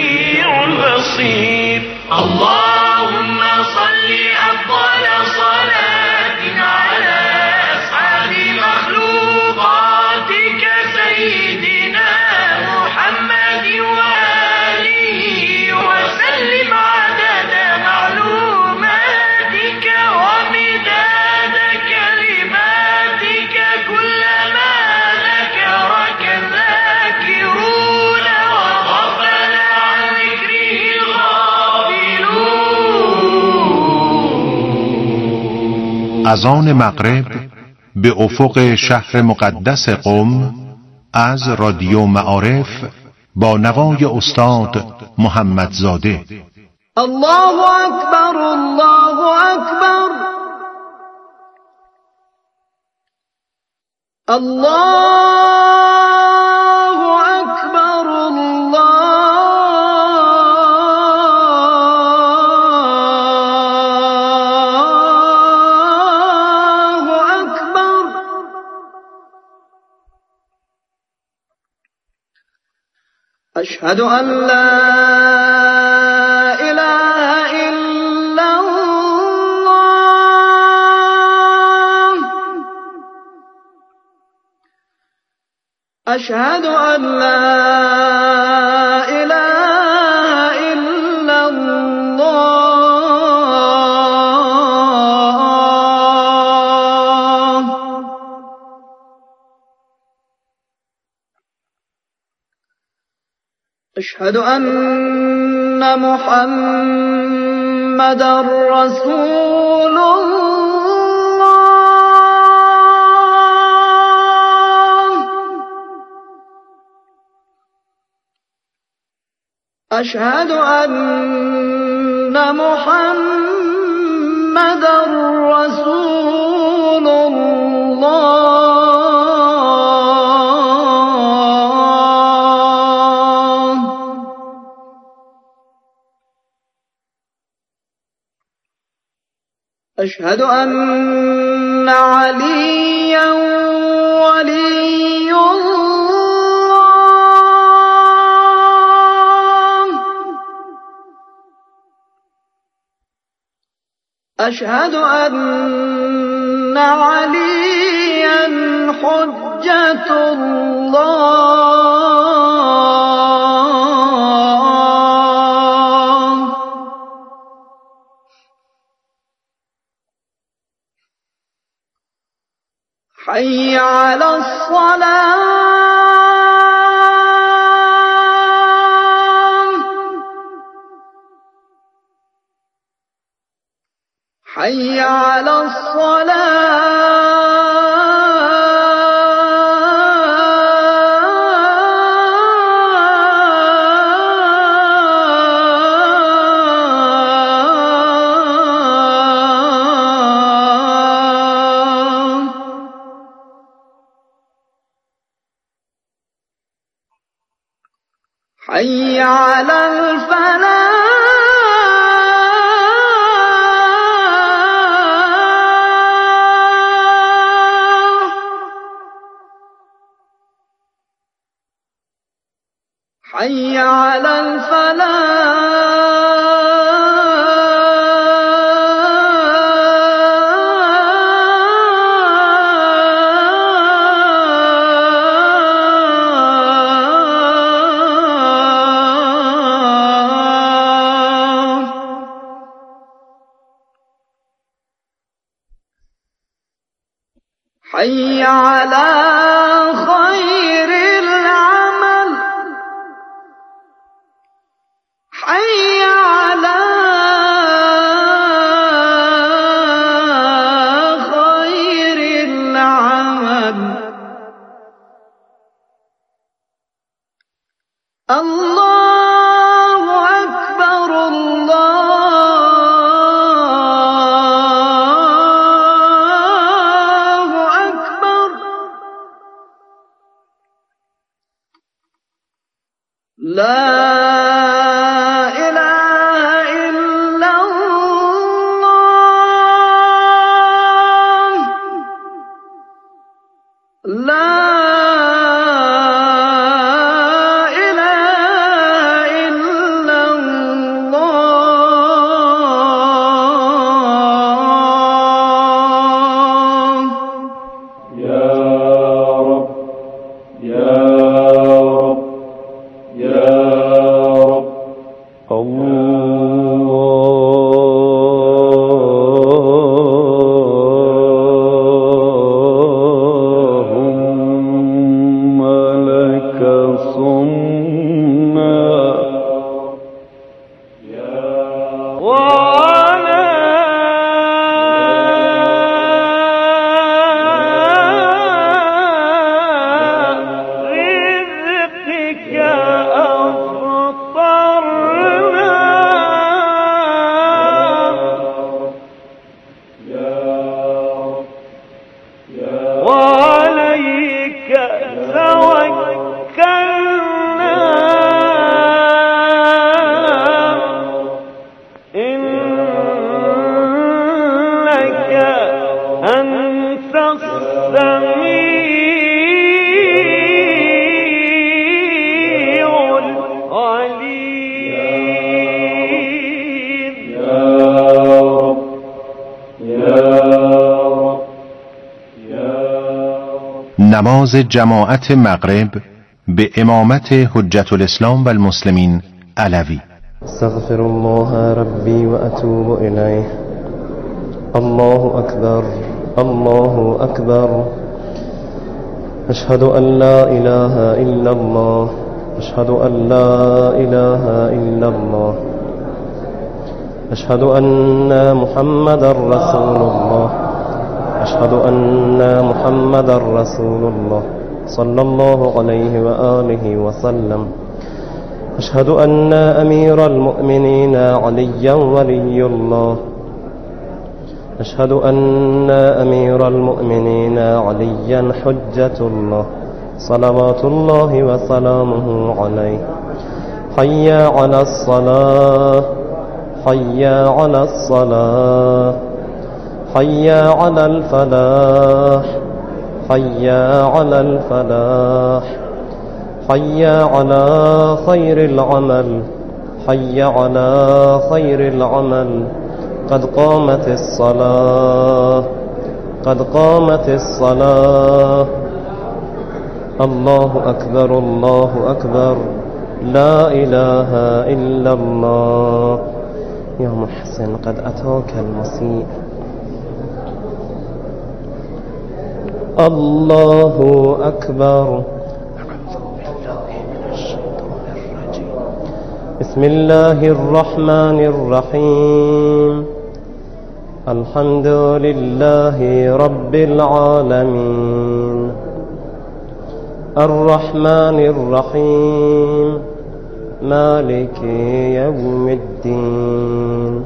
سميع بصير. اللهم صل أفضل صلاة على أسعد مخلوقاتك سيدنا محمد وآله وسلم عدد معلوماتك ومداد كلماتك كلما ذكرك الذاكرون وغفل عن ذكره الغافلون. اذان مغرب به افق شهر مقدس قم از رادیو معارف با نوای استاد محمدزاده. الله اکبر، الله اکبر، الله اکبر، الله اکبر. اشهد ان لا اله الا الله، اشهد ان لا اله الا الله. أشهد أن محمدًا رسول الله. أشهد أن محمدًا رسول الله. أشهد أن عليا ولي الله. أشهد أن عليا حجة الله. حي على الصلاة، حي على الصلاة. حي على الفلاح، حي على الفلاح. حي على خير العمل، حي على خير العمل. الله أكبر، الله أكبر. لا إله نماز جماعت مغرب به امامت حجت الاسلام و المسلمین علوی. استغفر الله ربي وأتوب إليه. الله أكبر الله أكبر. أشهد أن لا إله إلا الله. أشهد أن لا إله إلا الله. أشهد أن محمد رسول الله. أشهد أن محمد رسول الله صلى الله عليه وآله وسلم. أشهد أن أمير المؤمنين عليا ولي الله. أشهد أن أمير المؤمنين عليا حجة الله صلوات الله وسلامه عليه. حي على الصلاة حي على الصلاة حي على الفلاح حي على الفلاح حي على خير العمل حي على خير العمل. قد قامت الصلاة قد قامت الصلاة. الله أكبر الله أكبر. لا إله إلا الله. يا محسن قد أتاك المسيء. الله أكبر. بسم الله الرحمن الرحيم. الحمد لله رب العالمين. الرحمن الرحيم. مالك يوم الدين.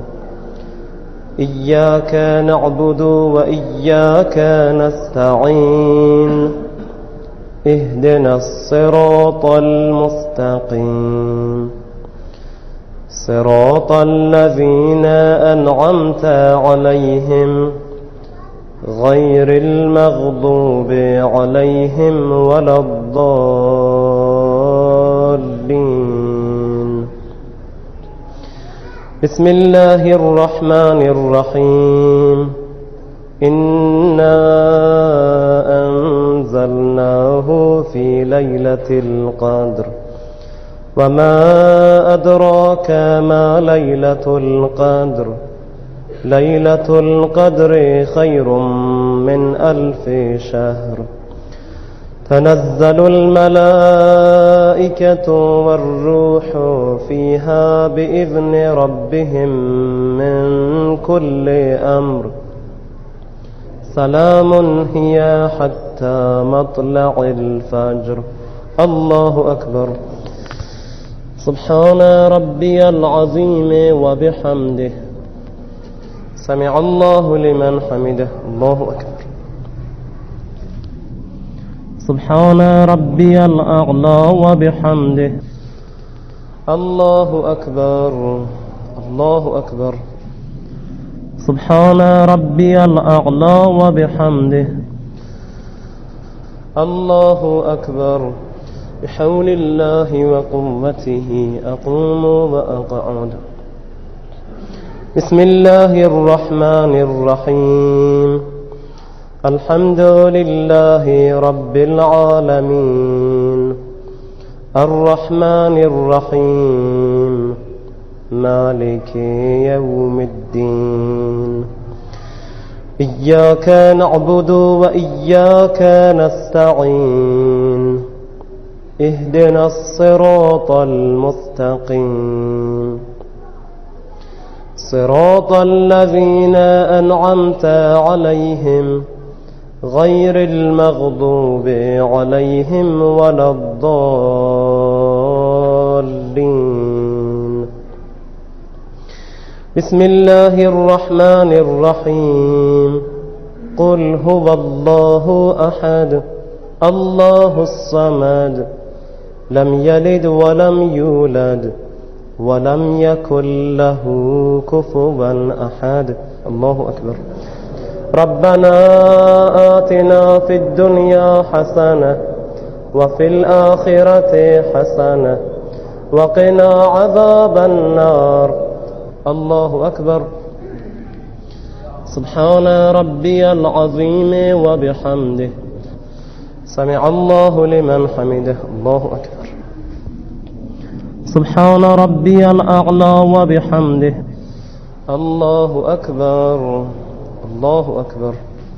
إياك نعبد وإياك نستعين. اهدنا الصراط المستقيم صراط الذين أنعمت عليهم غير المغضوب عليهم ولا الضالين. بسم الله الرحمن الرحيم. إنا أنزلناه في ليلة القدر. وما أدراك ما ليلة القدر. ليلة القدر خير من 1000 شهر. تنزل الملائكة والروح فيها بإذن ربهم من كل أمر. سلام هي حتى مطلع الفجر. الله أكبر. سبحان ربي العظيم وبحمده. سمع الله لمن حمده. الله أكبر. سبحان ربي الأعلى وبحمده. الله أكبر الله أكبر. سبحان ربي الأعلى وبحمده. الله أكبر. بحول الله وقوته أقوم وأقعد. بسم الله الرحمن الرحيم. الحمد لله رب العالمين. الرحمن الرحيم. مالك يوم الدين. إياك نعبد وإياك نستعين. اهدنا الصراط المستقيم صراط الذين أنعمت عليهم غير المغضوب عليهم ولا الضالين. بسم الله الرحمن الرحيم. قل هو الله أحد الله الصمد لم يلد ولم يولد ولم يكن له كفوا أحد. الله أكبر. ربنا آتنا في الدنيا حسنة وفي الآخرة حسنة وقنا عذاب النار. الله أكبر. سبحان ربي العظيم وبحمده سمع الله لمن حمده. الله أكبر. سبحان ربي الأعلى وبحمده. الله أكبر. الله أكبر.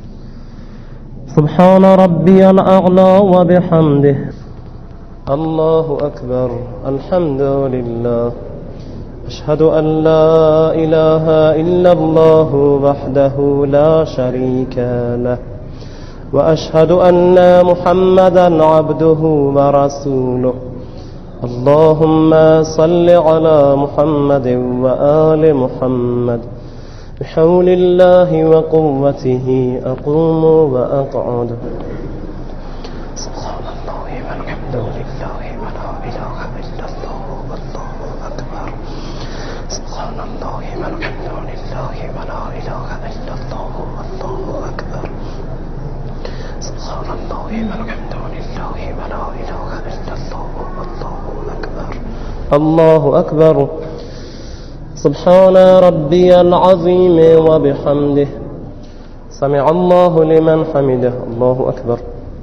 سبحان ربي الأعلى وبحمده. الله أكبر. الحمد لله. أشهد أن لا إله إلا الله وحده لا شريك له، وأشهد أن محمدا عبده ورسوله. اللهم صل على محمد وآل محمد. بحول الله وقوته أقوم وأقعد. سبحان الله والحمد لله ولا إله إلا الله والله أكبر. سبحان الله والحمد لله ولا إله إلا الله والله أكبر. سبحان الله والحمد لله ولا إله إلا الله والله أكبر. الله أكبر. سبحان ربي العظيم وبحمده سمع الله لمن حمده. الله أكبر.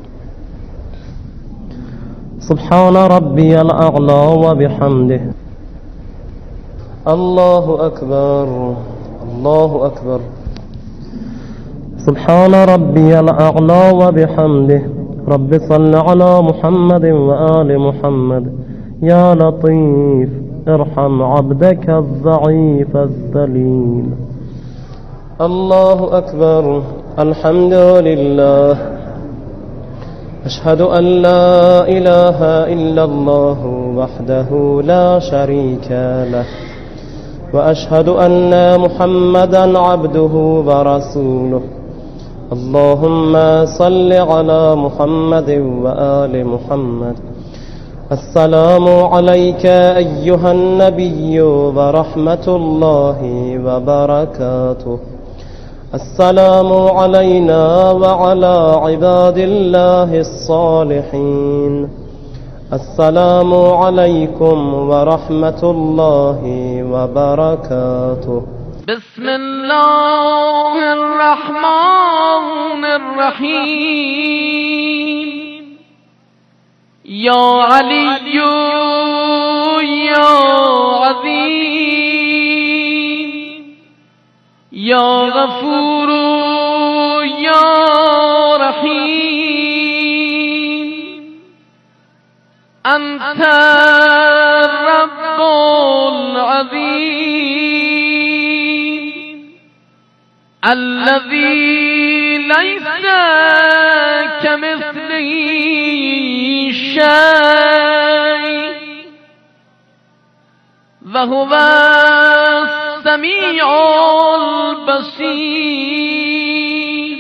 سبحان ربي الأعلى وبحمده. الله أكبر. الله أكبر. سبحان ربي الأعلى وبحمده. رب صل على محمد وآل محمد. يا لطيف ارحم عبدك الضعيف الذليل. الله أكبر. الحمد لله. أشهد أن لا إله إلا الله وحده لا شريك له، وأشهد أن محمدا عبده ورسوله. اللهم صل على محمد وآل محمد. السلام عليك أيها النبي ورحمة الله وبركاته. السلام علينا وعلى عباد الله الصالحين. السلام عليكم ورحمة الله وبركاته. بسم الله الرحمن الرحيم. يا علي يا عظيم يا غفور يا رحيم. أنت الرب العظيم الذي ليس كمثله شيء، وهو السميع البصير.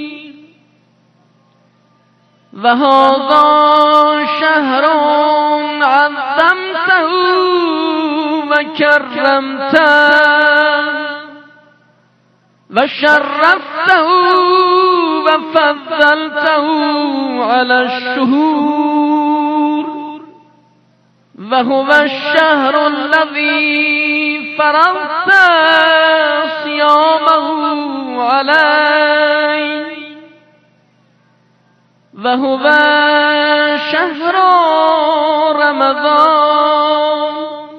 وهذا شهر عظمته وكرمته وشرفته وفضلته على الشهور. وهو الشهر الذي فرضت صيامه عليه. وهو شهر رمضان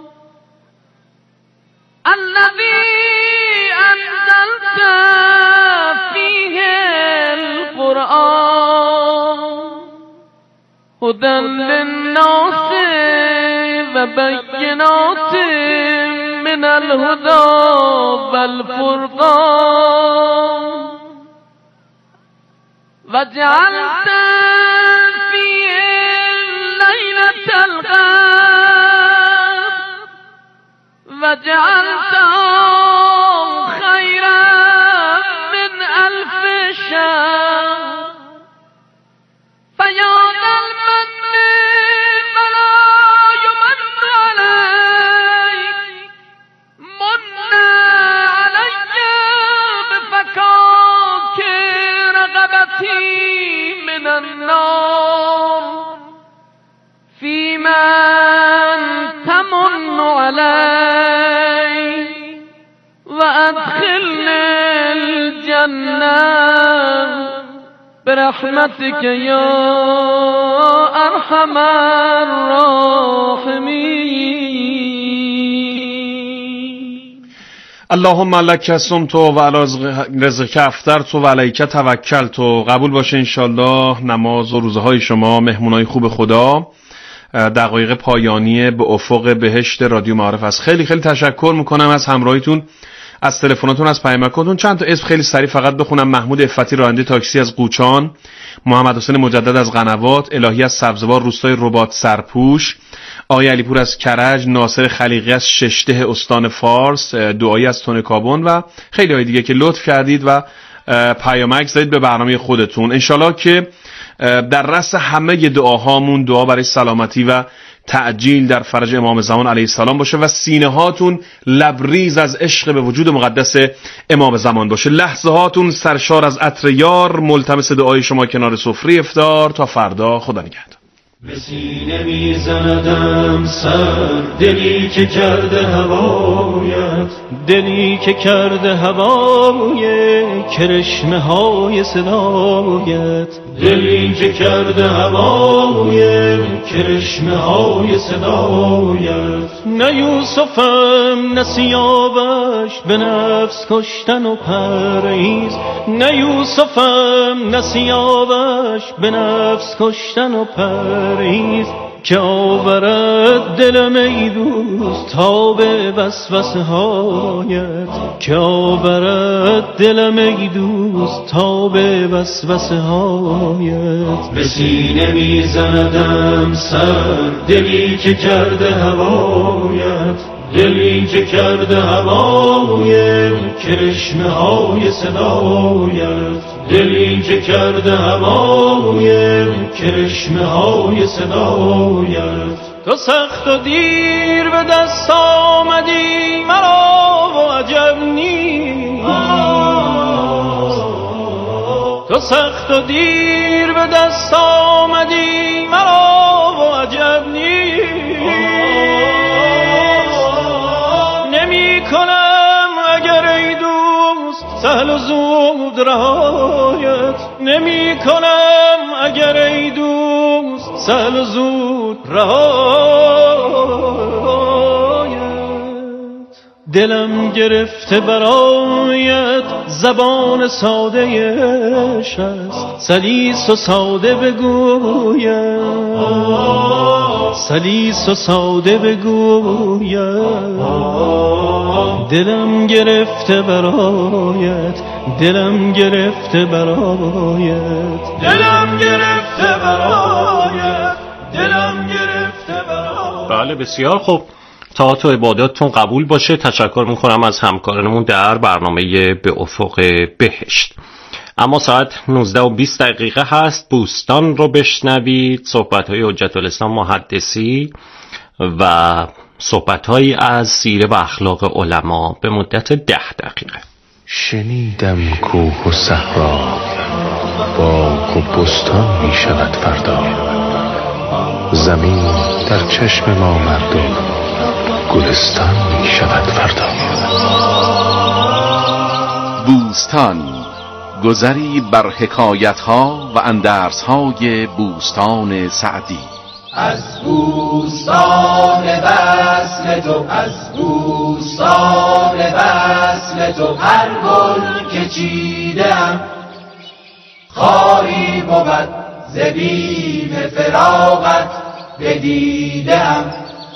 الذي أنزلت فيه القرآن هدى للناس وبينات من الهدى والفرقان. وجعلت فيه ليلة القدر وجعلته خيرا من 1000 شهر. فيا ذا المن ولا يمن عليك من علي بفكاك رغبتي من النار. فيما تمن الجنة برحمتك یا ارحم الراحمین. اللهم لک صمت و علی رزقک افطرت و علیک توکلت. قبول باشه انشالله نماز و روزهای شما مهمونای خوب خدا. دقایق پایانی به افق بهشت رادیو معارف است. خیلی خیلی تشکر میکنم از همراهیتون، از تلفناتون، از پیامکاتون. چند تا اسم خیلی سریع فقط بخونم: محمود افتی راننده تاکسی از قوچان، محمد حسین مجدد از قنوات، الهی از سبزوار روستای رباط سرپوش، آقای علیپور از کرج، ناصر خلیقی از ششته استان فارس، دعایی از تون کابون و خیلی های دیگه که لطف کردید و پیامک زدید به برنامه خودتون. انشالله که در رأس همه دعاهامون دعا برای سلامتی و تعجیل در فرج امام زمان علیه السلام باشه و سینه هاتون لبریز از عشق به وجود مقدس امام زمان باشه. لحظه هاتون سرشار از عطر یار. ملتمس دعای شما کنار سفره افطار. تا فردا، خدا نگهدار. به سینه میزندم سر، دلی که کرده هوایت، دلی که کرده هوای کرشمه های صدایت، دلی که کرده هوای کرشمه های صدایت. نه یوسفم نه سیاوش به نفس کشتن و پرهیز، نه یوسفم نه سیاوش به نفس کشتن و پرهیز، که آورد دلم ای دوست تا به وسوسه هایت، که آورد دلم ای دوست تا به وسوسه هایت. به سینه میزندم سر، دلی که کرده هوایت، دلی که کرده هوای کرشمه های صدایت، دلی که کرده هوای کرشمه های صدایت. تو سخت و دیر به دست آمدی مرا و عجب نیست، تو سخت و دیر به دست آمدی مرا و عجب نیست. نمی کنم اگر ای دوست سهل و زود رهایت، نمی کنم اگر ای دوست سهل و زود رهایت. دلم گرفته برایت زبان ساده عشق است، سلیس و ساده بگویم، سلیس و ساده بگویم. دلم گرفته برایت، دلم گرفته برایت، دلم گرفته برایت، دلم گرفته برایت. بله بسیار خوب. طاعت و عباداتتون قبول باشه. تشکر میکنم از همکارانمون در برنامه به افق بهشت. اما ساعت 19:20 هست. بوستان رو بشنوید. صحبت‌های حجت الاسلام محدثی و صحبت‌هایی از سیره و اخلاق علما به مدت 10 دقیقه. شنیدم کوه و صحرا باغ و بستان می شود فردا، زمین در چشم ما مردم گلستان می شود فردا. بوستان، گذری بر حکایت‌ها و اندرس‌های بوستان سعدی. از بوستان وصل تو، از بوستان وصل تو، هر گل که چیدم خاری بود ز بیم فراقت بدیدم،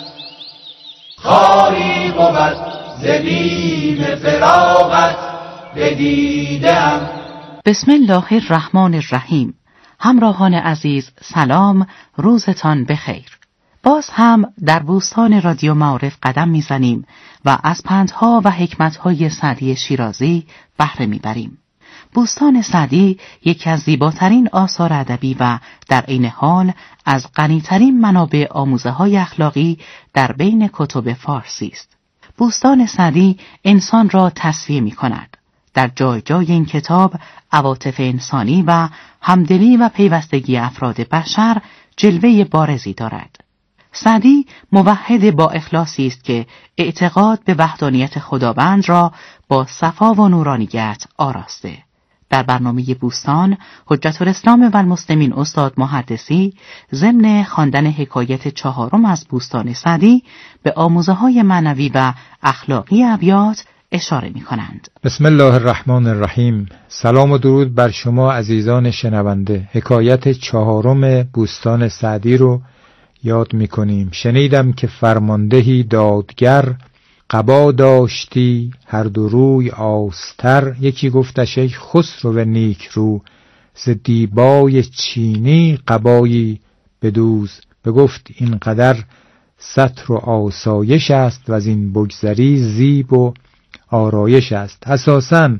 خاری بود ز بیم فراقت بدیدم. بسم الله الرحمن الرحیم. همراهان عزیز سلام، روزتان بخیر. باز هم در بوستان رادیو معارف قدم میزنیم و از پندها و حکمتهای سعدی شیرازی بهره میبریم. بوستان سعدی یکی از زیباترین آثار ادبی و در عین حال از غنی‌ترین منابع آموزه‌های اخلاقی در بین کتب فارسی است. بوستان سعدی انسان را تصفیه می‌کند. در جای جای این کتاب عواطف انسانی و همدلی و پیوستگی افراد بشر جلوه بارزی دارد. سعدی موحد با اخلاصی است که اعتقاد به وحدانیت خداوند را با صفا و نورانیت آراسته. در برنامه بوستان حجت الاسلام و المسلمین استاد محدثی ضمن خواندن حکایت 4 از بوستان سعدی به آموزه‌های معنوی و اخلاقی ابیات اشاره می‌کنند. بسم الله الرحمن الرحیم. سلام و درود بر شما عزیزان شنونده. حکایت 4 بوستان سعدی رو یاد می‌کنیم. شنیدم که فرماندهی دادگر، قبا داشتی هر دو روی آستر. یکی گفتش ای خسرو نیک رو، ز دیبای چینی قبایی بدوز. بگفت این قدر ستر و آسایش است، و از این بگذری زیب و آرایش است. اساساً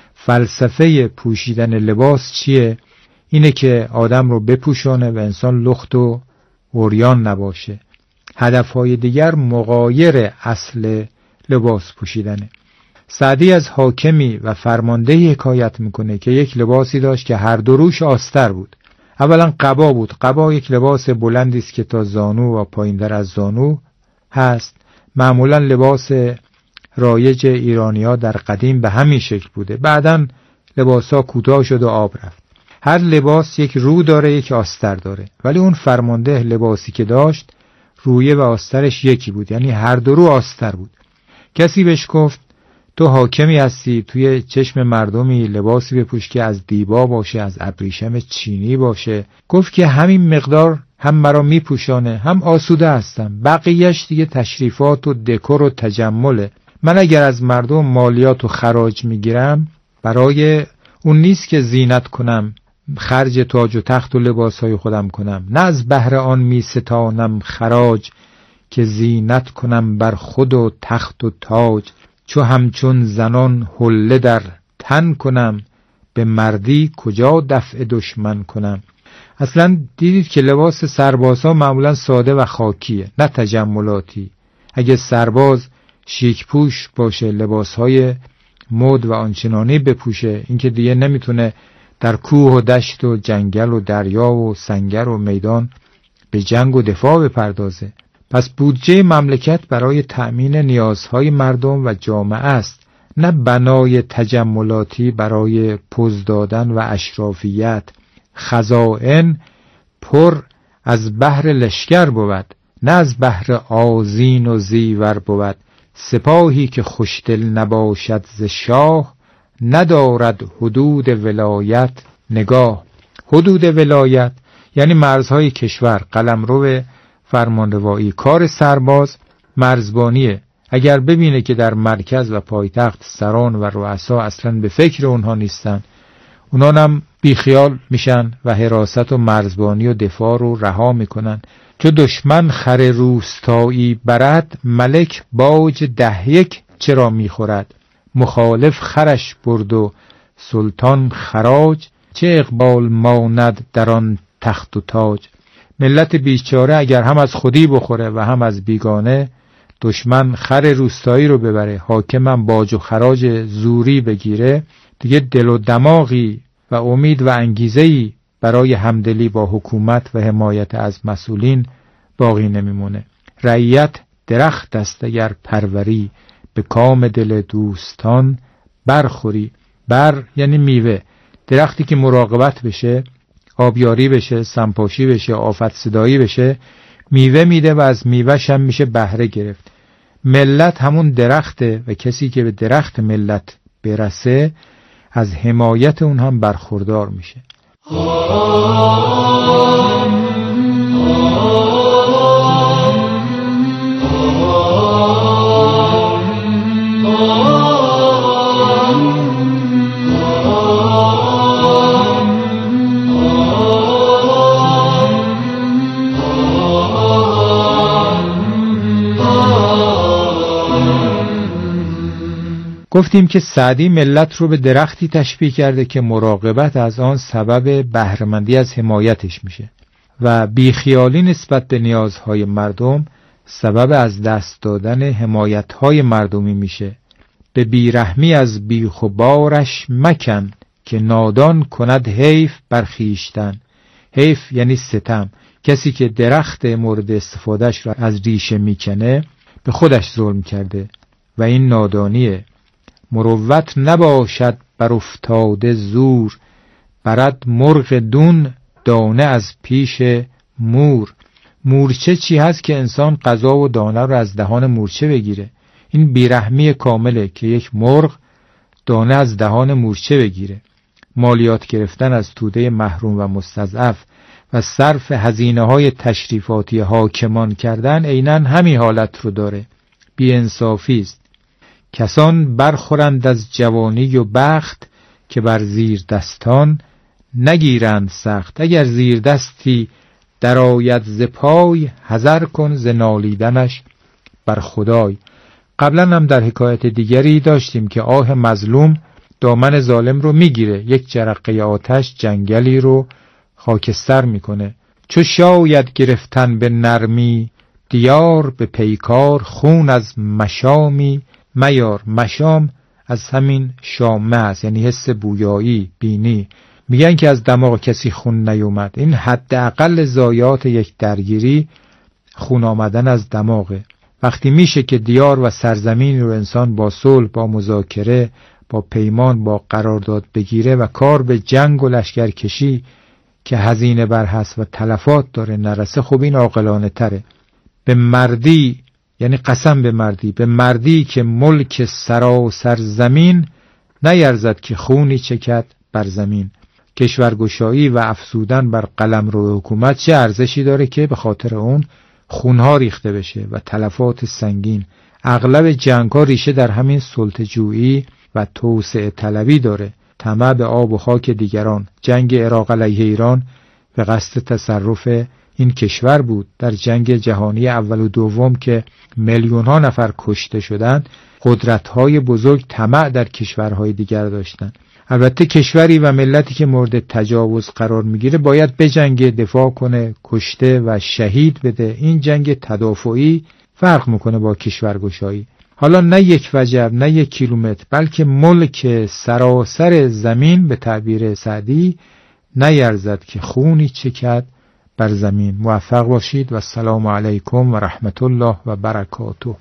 فلسفه پوشیدن لباس چیه؟ اینه که آدم رو بپوشانه و انسان لخت و عریان نباشه. هدفهای دیگر مغایر اصل لباس پوشیدنه. سعدی از حاکمی و فرماندهی حکایت میکنه که یک لباسی داشت که هر دو روش آستر بود. اولا قبا بود. قبا یک لباس بلندی است که تا زانو و پایین‌تر از زانو هست. معمولا لباس رایج ایرانی‌ها در قدیم به همین شکل بوده. بعداً لباسا کوتاه شد و آب رفت. هر لباس یک رو داره، یک آستر داره، ولی اون فرمانده لباسی که داشت رویه و آسترش یکی بود، یعنی هر دو رو آستر بود. کسی بهش گفت تو حاکمی هستی، توی چشم مردمی لباسی بپوش که از دیبا باشه، از ابریشم چینی باشه. گفت که همین مقدار هم مرا میپوشانه، هم آسوده هستم، بقیهش دیگه تشریفات و دکور و تجمله. من اگر از مردم مالیات و خراج میگیرم، برای اون نیست که زینت کنم، خرج تاج و تخت و لباسهای خودم کنم، نه از بهر آن می ستانم خراج، که زینت کنم بر خود و تخت و تاج. چو همچون زنان حله در تن کنم، به مردی کجا دفع دشمن کنم. اصلا دیدید که لباس سربازها معمولا ساده و خاکیه، نه تجملاتی. اگه سرباز شیک پوش باشه، لباسهای مد و آنچنانی بپوشه، اینکه دیگه نمیتونه در کوه و دشت و جنگل و دریا و سنگر و میدان به جنگ و دفاع بپردازه. پس بودجه مملکت برای تأمین نیازهای مردم و جامعه است، نه بنای تجملاتی برای پوز دادن و اشرافیت. خزائن پر از بحر لشکر بود، نه از بحر آذین و زیور بود. سپاهی که خوشدل نباشد ز شاه، ندارد حدود ولایت نگاه. حدود ولایت یعنی مرزهای کشور. قلمرو فرمانروایی. کار سرباز مرزبانیه. اگر ببینه که در مرکز و پایتخت سران و رؤسا اصلا به فکر اونها نیستن، اونها هم بیخیال میشن و حراست و مرزبانی و دفاع رو رها میکنن. چو دشمن خر روستایی برد، ملک باج 10 چرا میخورد. مخالف خرش برد و سلطان خراج، چه اقبال ماند در آن تخت و تاج. ملت بیچاره اگر هم از خودی بخوره و هم از بیگانه، دشمن خر روستایی رو ببره، حاکمم باج و خراج زوری بگیره، دیگه دل و دماغی و امید و انگیزه‌ای برای همدلی با حکومت و حمایت از مسئولین باقی نمیمونه. رعیت درخت است اگر پروری، به کام دل دوستان برخوری. بر یعنی میوه. درختی که مراقبت بشه، آبیاری بشه، سمپاشی بشه، آفت صدایی بشه، میوه میده و از میوهش هم میشه بهره گرفت. ملت همون درخته و کسی که به درخت ملت برسه از حمایت اون هم برخوردار میشه. گفتیم که سعدی ملت رو به درختی تشبیه کرده که مراقبت از آن سبب بهره‌مندی از حمایتش میشه و بیخیالی نسبت به نیازهای مردم سبب از دست دادن حمایتهای مردمی میشه. به بیرحمی از بیخ و بارش مکن، که نادان کند حیف برخیشتن. حیف یعنی ستم. کسی که درخت مورد استفادهش را از ریشه میکنه به خودش ظلم کرده و این نادانیه. مروت نباشد بر افتاده زور، برد مرغ دون دانه از پیش مور. مورچه چی هست که انسان غذا و دانه رو از دهان مورچه بگیره؟ این بیرحمی کامله که یک مرغ دانه از دهان مورچه بگیره. مالیات گرفتن از توده محروم و مستضعف و صرف هزینه‌های تشریفاتی حاکمان کردن عیناً همین حالت رو داره. بی‌انصافی است. کسان برخورند از جوانی و بخت که بر زیر دستان نگیرند سخت. اگر زیر دستی در آید ز پای، حذر کن ز نالیدنش بر خدای. قبلا هم در حکایت دیگری داشتیم که آه مظلوم دامن ظالم رو میگیره، یک جرقه آتش جنگلی رو خاکستر میکنه. چو شاید گرفتن به نرمی دیار، به پیکار خون از مشامی میار. مشام از همین شامه است، یعنی حس بویایی، بینی. میگن که از دماغ کسی خون نیومد. این حداقل ضایعات یک درگیری خون آمدن از دماغه. وقتی میشه که دیار و سرزمین رو انسان با صلح، با مذاکره، با پیمان، با قرارداد بگیره و کار به جنگ و لشکرکشی که هزینه بر هست و تلفات داره نرسه، خب این عاقلانه تره. به مردی، یعنی قسم به مردی، به مردی که ملک سراسر زمین، نیرزد که خونی چکد بر زمین. کشورگشایی و افزودن بر قلمرو حکومت چه ارزشی داره که به خاطر اون خونها ریخته بشه و تلفات سنگین. اغلب جنگ‌ها ریشه در همین سلطه‌جویی و توسعه طلبی داره. طمع به آب و خاک دیگران. جنگ عراق علیه ایران به قصد تصرف این کشور بود. در جنگ جهانی اول و دوم که میلیون‌ها نفر کشته شدند، قدرت‌های بزرگ طمع در کشورهای دیگر داشتن. البته کشوری و ملتی که مورد تجاوز قرار میگیره باید بجنگه، دفاع کنه، کشته و شهید بده. این جنگ تدافعی فرق میکنه با کشورگشایی. حالا نه یک وجب، نه یک کیلومتر، بلکه ملک سراسر زمین به تعبیر سعدی نیرزد که خونی چکد بر زمین. موفق باشید و السلام علیکم و رحمت الله و برکاته.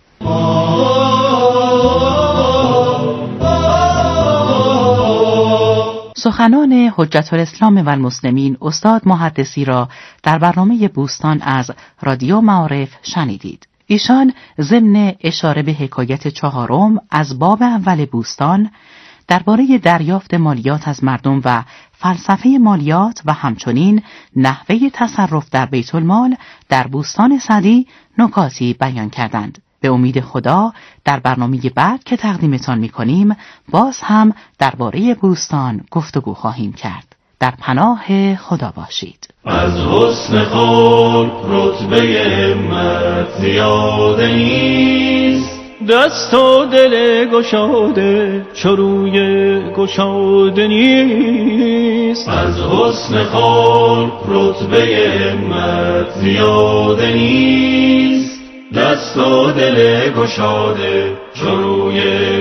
سخنان حجت الاسلام و المسلمین استاد محدثی را در برنامه بوستان از رادیو معارف شنیدید. ایشان ضمن اشاره به حکایت چهارم از باب اول بوستان درباره دریافت مالیات از مردم و فلسفه مالیات و همچنین نحوه تصرف در بیت المال در بوستان سعدی نکاتی بیان کردند. به امید خدا در برنامه بعد که تقدیمتان می‌کنیم باز هم درباره بوستان گفتگو خواهیم کرد. در پناه خدا باشید. از حسن خلق رتبه همت زیاده نیست، دست و دل گشاده چو روی گشاده نیست. از حسن خلق رتبه همت زیاده نیست، دست و دل گشاده چو روی